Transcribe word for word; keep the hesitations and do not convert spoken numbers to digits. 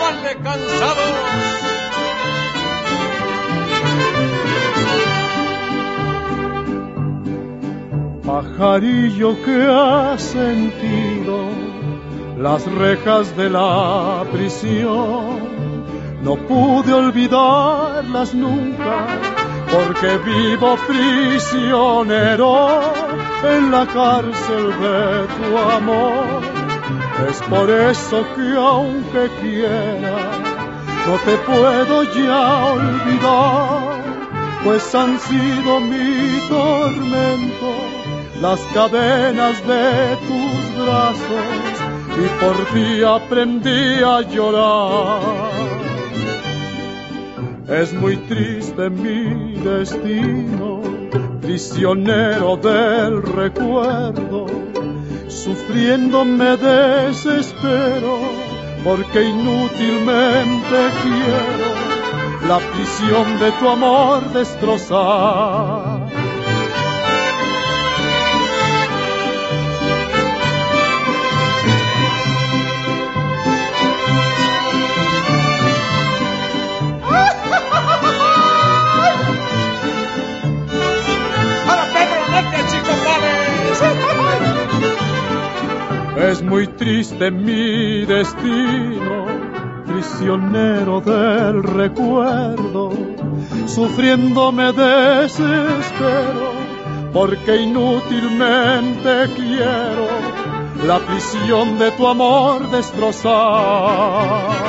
igual de cansados. Pajarillo que has sentido las rejas de la prisión, no pude olvidarlas nunca, porque vivo prisionero en la cárcel de tu amor. Es por eso que aunque quiera, no te puedo ya olvidar, pues han sido mi tormento las cadenas de tus brazos, y por ti aprendí a llorar. Es muy triste mi destino, prisionero del recuerdo, sufriendo me desespero, porque inútilmente quiero la prisión de tu amor destrozar. Es muy triste mi destino, prisionero del recuerdo, sufriendo me desespero, porque inútilmente quiero la prisión de tu amor destrozar.